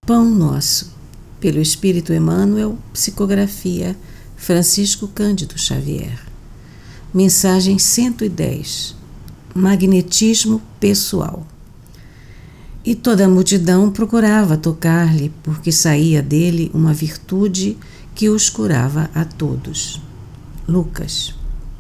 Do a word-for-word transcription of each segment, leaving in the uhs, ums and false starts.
Pão Nosso, pelo Espírito Emmanuel, psicografia Francisco Cândido Xavier. Mensagem cento e dez. Magnetismo pessoal. E toda a multidão procurava tocar-lhe, porque saía dele uma virtude que os curava a todos. Lucas.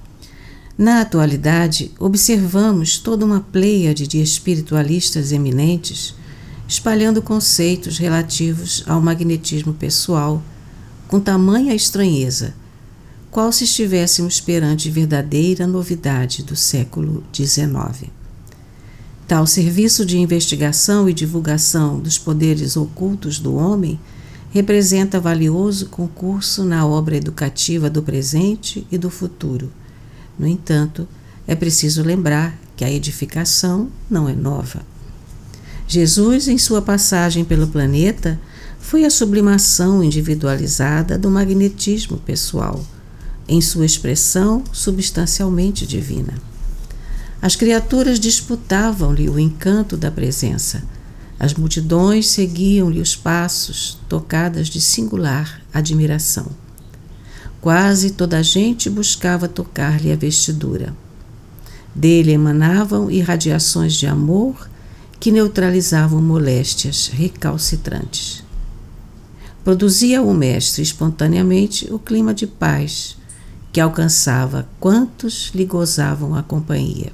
Na atualidade, observamos toda uma pleiade de espiritualistas eminentes espalhando conceitos relativos ao magnetismo pessoal com tamanha estranheza, qual se estivéssemos perante verdadeira novidade do século dezenove. Tal serviço de investigação e divulgação dos poderes ocultos do homem representa valioso concurso na obra educativa do presente e do futuro. No entanto, é preciso lembrar que a edificação não é nova. Jesus, em sua passagem pelo planeta, foi a sublimação individualizada do magnetismo pessoal, em sua expressão substancialmente divina. As criaturas disputavam-lhe o encanto da presença. As multidões seguiam-lhe os passos, tocadas de singular admiração. Quase toda a gente buscava tocar-lhe a vestidura. Dele emanavam irradiações de amor que neutralizavam moléstias recalcitrantes. Produzia o mestre espontaneamente o clima de paz que alcançava quantos lhe gozavam a companhia.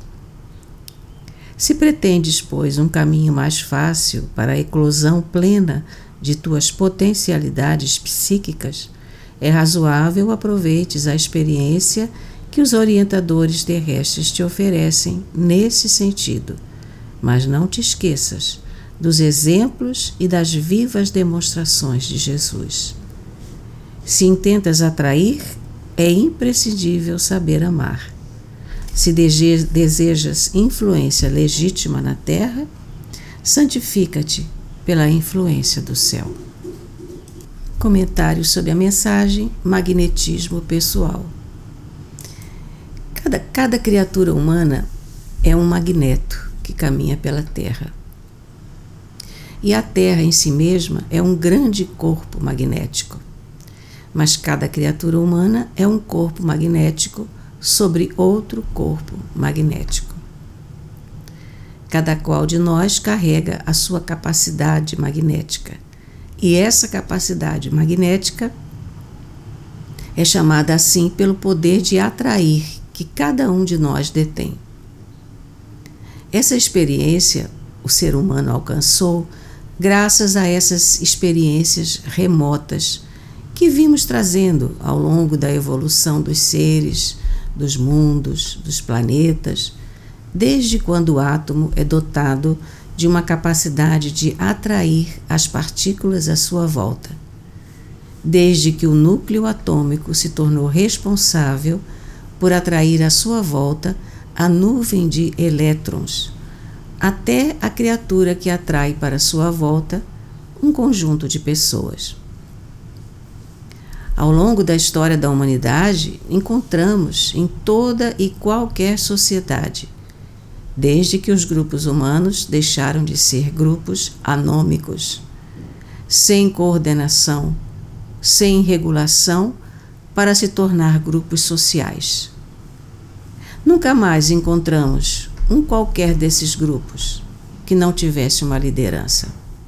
Se pretendes, pois, um caminho mais fácil para a eclosão plena de tuas potencialidades psíquicas, é razoável aproveites a experiência que os orientadores terrestres te oferecem nesse sentido, mas não te esqueças dos exemplos e das vivas demonstrações de Jesus. Se intentas atrair, é imprescindível saber amar. Se desejas influência legítima na terra, santifica-te pela influência do céu. Comentário sobre a mensagem Magnetismo Pessoal. Cada, cada criatura humana é um magneto que caminha pela Terra. E a Terra em si mesma é um grande corpo magnético. Mas cada criatura humana é um corpo magnético sobre outro corpo magnético. Cada qual de nós carrega a sua capacidade magnética. E essa capacidade magnética é chamada assim pelo poder de atrair que cada um de nós detém. Essa experiência o ser humano alcançou graças a essas experiências remotas que vimos trazendo ao longo da evolução dos seres, dos mundos, dos planetas, desde quando o átomo é dotado de uma capacidade de atrair as partículas à sua volta, desde que o núcleo atômico se tornou responsável por atrair à sua volta a nuvem de elétrons, até a criatura que atrai para sua volta um conjunto de pessoas. Ao longo da história da humanidade, encontramos em toda e qualquer sociedade, desde que os grupos humanos deixaram de ser grupos anômicos, sem coordenação, sem regulação, para se tornar grupos sociais. Nunca mais encontramos um qualquer desses grupos que não tivesse uma liderança.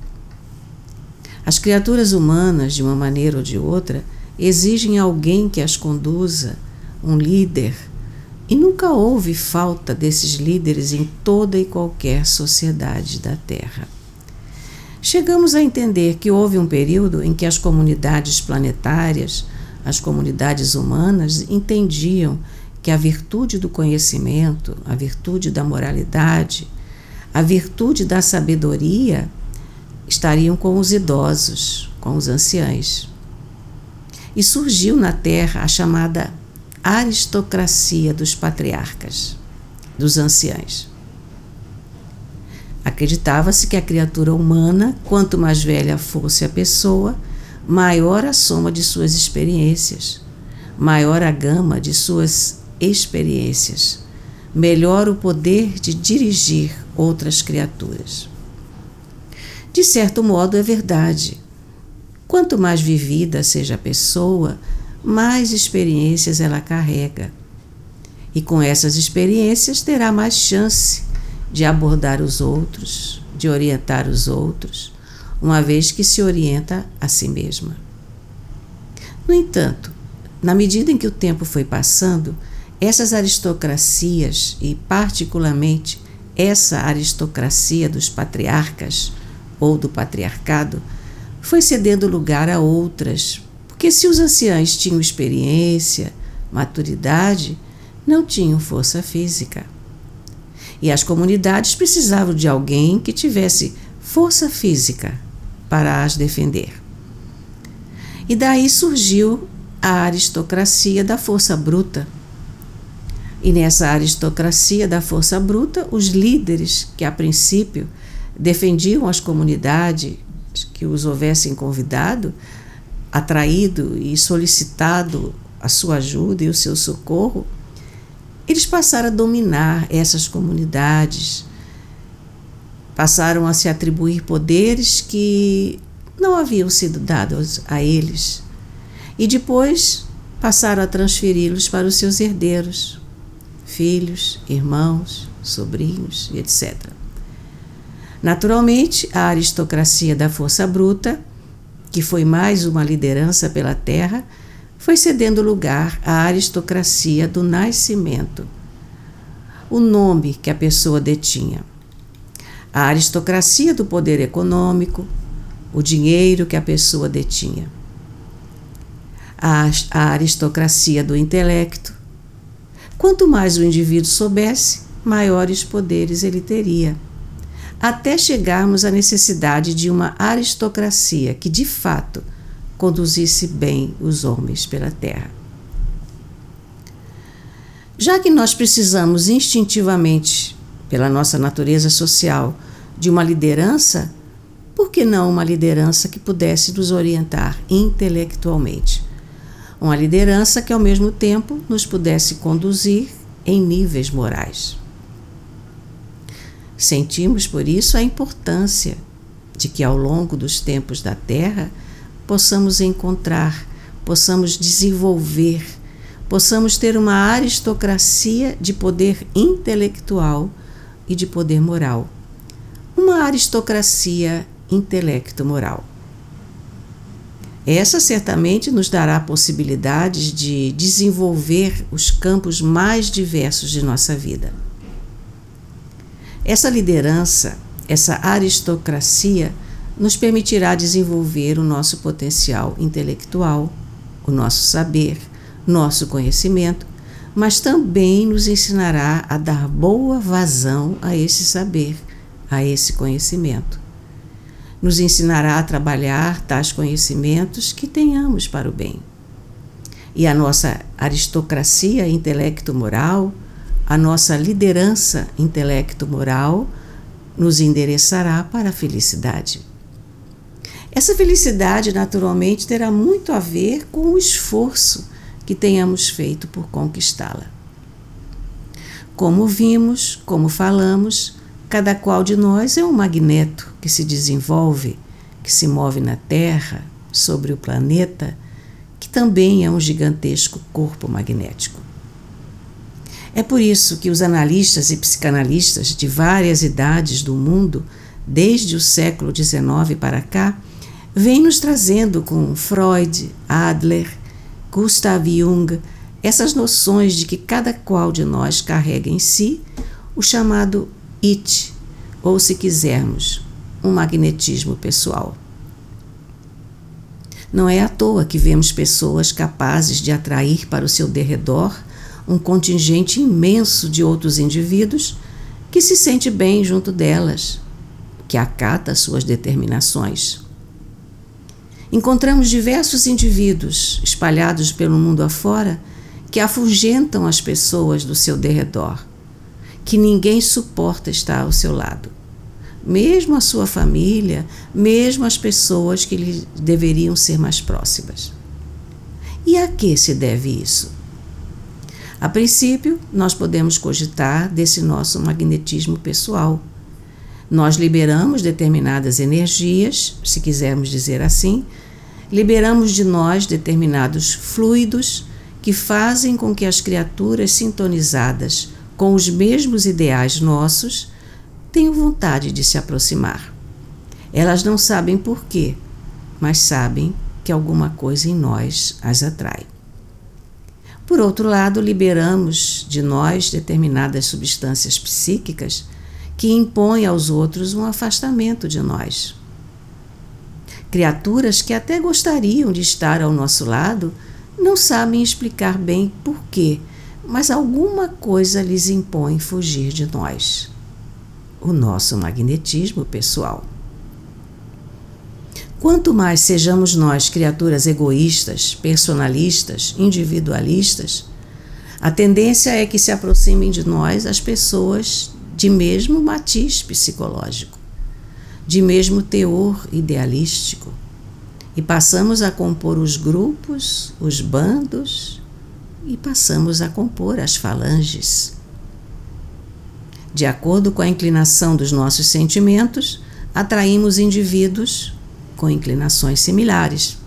As criaturas humanas, de uma maneira ou de outra, exigem alguém que as conduza, um líder, e nunca houve falta desses líderes em toda e qualquer sociedade da Terra. Chegamos a entender que houve um período em que as comunidades planetárias, as comunidades humanas, entendiam que a virtude do conhecimento, a virtude da moralidade, a virtude da sabedoria estariam com os idosos, com os anciãos. E surgiu na Terra a chamada aristocracia dos patriarcas, dos anciãos. Acreditava-se que a criatura humana, quanto mais velha fosse a pessoa, maior a soma de suas experiências, maior a gama de suas experiências, melhor o poder de dirigir outras criaturas. De certo modo, é verdade. Quanto mais vivida seja a pessoa, mais experiências ela carrega. E com essas experiências terá mais chance de abordar os outros, de orientar os outros, uma vez que se orienta a si mesma. No entanto, na medida em que o tempo foi passando, essas aristocracias, e particularmente essa aristocracia dos patriarcas ou do patriarcado, foi cedendo lugar a outras, porque se os anciãos tinham experiência, maturidade, não tinham força física. E as comunidades precisavam de alguém que tivesse força física para as defender. E daí surgiu a aristocracia da força bruta. E nessa aristocracia da força bruta, os líderes que a princípio defendiam as comunidades que os houvessem convidado, atraído e solicitado a sua ajuda e o seu socorro, eles passaram a dominar essas comunidades, passaram a se atribuir poderes que não haviam sido dados a eles e depois passaram a transferi-los para os seus herdeiros, filhos, irmãos, sobrinhos e etcétera. Naturalmente, a aristocracia da força bruta, que foi mais uma liderança pela terra, foi cedendo lugar à aristocracia do nascimento, o nome que a pessoa detinha. A aristocracia do poder econômico, o dinheiro que a pessoa detinha. A, a aristocracia do intelecto. Quanto mais o indivíduo soubesse, maiores poderes ele teria, até chegarmos à necessidade de uma aristocracia que, de fato, conduzisse bem os homens pela terra. Já que nós precisamos instintivamente, pela nossa natureza social, de uma liderança, por que não uma liderança que pudesse nos orientar intelectualmente? Uma liderança que, ao mesmo tempo, nos pudesse conduzir em níveis morais. Sentimos, por isso, a importância de que, ao longo dos tempos da Terra, possamos encontrar, possamos desenvolver, possamos ter uma aristocracia de poder intelectual e de poder moral. Uma aristocracia intelecto-moral. Essa certamente nos dará possibilidades de desenvolver os campos mais diversos de nossa vida. Essa liderança, essa aristocracia, nos permitirá desenvolver o nosso potencial intelectual, o nosso saber, nosso conhecimento, mas também nos ensinará a dar boa vazão a esse saber, a esse conhecimento. Nos ensinará a trabalhar tais conhecimentos que tenhamos para o bem. E a nossa aristocracia intelecto-moral, a nossa liderança intelecto-moral, nos endereçará para a felicidade. Essa felicidade, naturalmente, terá muito a ver com o esforço que tenhamos feito por conquistá-la. Como vimos, como falamos, cada qual de nós é um magneto que se desenvolve, que se move na Terra, sobre o planeta, que também é um gigantesco corpo magnético. É por isso que os analistas e psicanalistas de várias idades do mundo, desde o século dezenove para cá, vêm nos trazendo com Freud, Adler, Gustav Jung, essas noções de que cada qual de nós carrega em si o chamado it, ou, se quisermos, um magnetismo pessoal. Não é à toa que vemos pessoas capazes de atrair para o seu derredor um contingente imenso de outros indivíduos que se sente bem junto delas, que acata suas determinações. Encontramos diversos indivíduos espalhados pelo mundo afora que afugentam as pessoas do seu derredor, que ninguém suporta estar ao seu lado, mesmo a sua família, mesmo as pessoas que lhe deveriam ser mais próximas. E a que se deve isso? A princípio, nós podemos cogitar desse nosso magnetismo pessoal, Nós liberamos determinadas energias, se quisermos dizer assim, liberamos de nós determinados fluidos que fazem com que as criaturas sintonizadas com os mesmos ideais nossos tenham vontade de se aproximar. Elas não sabem por quê, mas sabem que alguma coisa em nós as atrai. Por outro lado, liberamos de nós determinadas substâncias psíquicas que impõem aos outros um afastamento de nós. Criaturas que até gostariam de estar ao nosso lado não sabem explicar bem por quê, mas alguma coisa lhes impõe fugir de nós. O nosso magnetismo pessoal. Quanto mais sejamos nós criaturas egoístas, personalistas, individualistas, a tendência é que se aproximem de nós as pessoas de mesmo matiz psicológico, de mesmo teor idealístico, e passamos a compor os grupos, os bandos, e passamos a compor as falanges. De acordo com a inclinação dos nossos sentimentos, atraímos indivíduos com inclinações similares.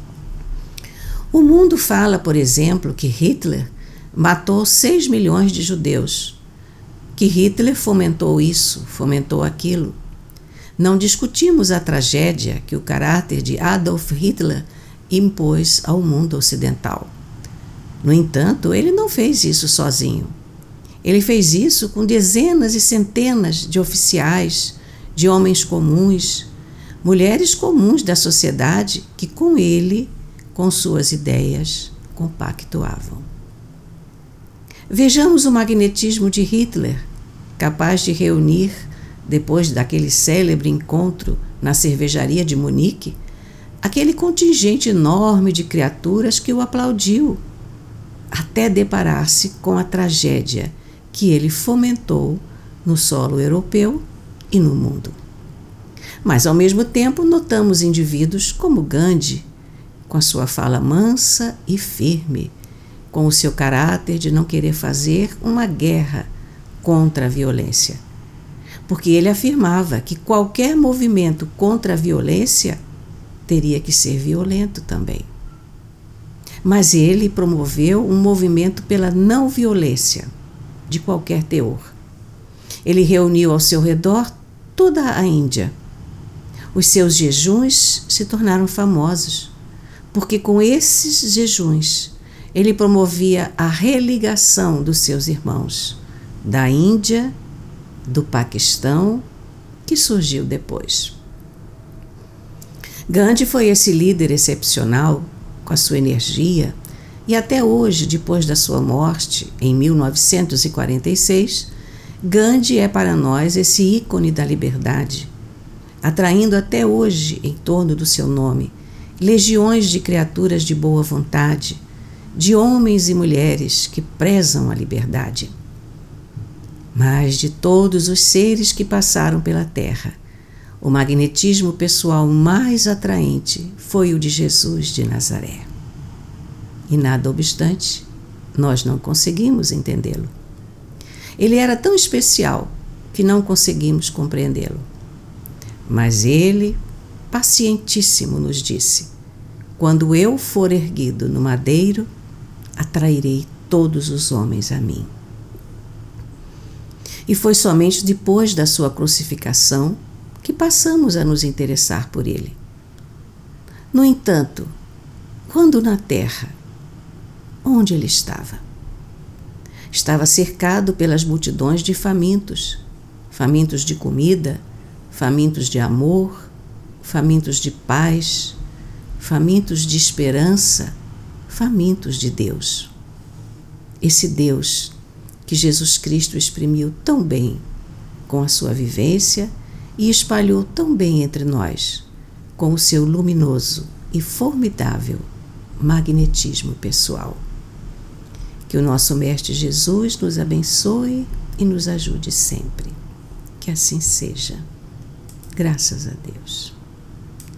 O mundo fala, por exemplo, que Hitler matou seis milhões de judeus, que Hitler fomentou isso, fomentou aquilo. Não discutimos a tragédia que o caráter de Adolf Hitler impôs ao mundo ocidental. No entanto, ele não fez isso sozinho. Ele fez isso com dezenas e centenas de oficiais, de homens comuns, mulheres comuns da sociedade que com ele, com suas ideias, compactuavam. Vejamos o magnetismo de Hitler, capaz de reunir, depois daquele célebre encontro na cervejaria de Munique, aquele contingente enorme de criaturas que o aplaudiu, até deparar-se com a tragédia que ele fomentou no solo europeu e no mundo. Mas, ao mesmo tempo, notamos indivíduos como Gandhi, com a sua fala mansa e firme, com o seu caráter de não querer fazer uma guerra contra a violência. Porque ele afirmava que qualquer movimento contra a violência teria que ser violento também. Mas ele promoveu um movimento pela não violência, de qualquer teor. Ele reuniu ao seu redor toda a Índia. Os seus jejuns se tornaram famosos, porque com esses jejuns ele promovia a religação dos seus irmãos, da Índia, do Paquistão, que surgiu depois. Gandhi foi esse líder excepcional, com a sua energia, e até hoje, depois da sua morte, em mil novecentos e quarenta e seis, Gandhi é para nós esse ícone da liberdade, atraindo até hoje, em torno do seu nome, legiões de criaturas de boa vontade, de homens e mulheres que prezam a liberdade. Mas de todos os seres que passaram pela Terra, o magnetismo pessoal mais atraente foi o de Jesus de Nazaré. E nada obstante, nós não conseguimos entendê-lo. Ele era tão especial que não conseguimos compreendê-lo. Mas ele, pacientíssimo, nos disse: quando eu for erguido no madeiro, atrairei todos os homens a mim. E foi somente depois da sua crucificação que passamos a nos interessar por ele. No entanto, quando na terra, onde ele estava? Estava cercado pelas multidões de famintos, famintos de comida, famintos de amor, famintos de paz, famintos de esperança, famintos de Deus. Esse Deus que Jesus Cristo exprimiu tão bem com a sua vivência e espalhou tão bem entre nós com o seu luminoso e formidável magnetismo pessoal. Que o nosso Mestre Jesus nos abençoe e nos ajude sempre. Que assim seja. Graças a Deus.